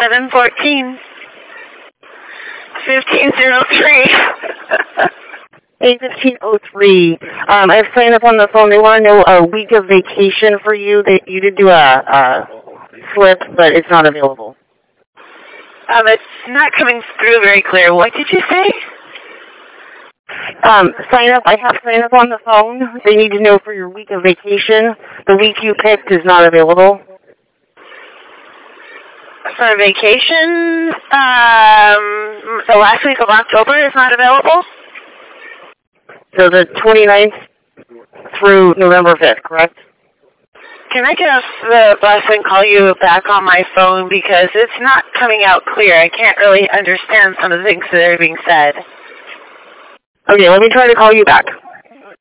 714 1503. 1503. I've signed up on the phone. They want to know a week of vacation for you. You did do a slip, but it's not available. It's not coming through very clear. What did you say? Sign up. I have signed up on the phone. They need to know for your week of vacation. The week you picked is not available. For vacation, the last week of October is not available? So the 29th through November 5th, correct? Can I get the bus and call you back on my phone because it's not coming out clear. I can't really understand some of the things that are being said. Okay, let me try to call you back.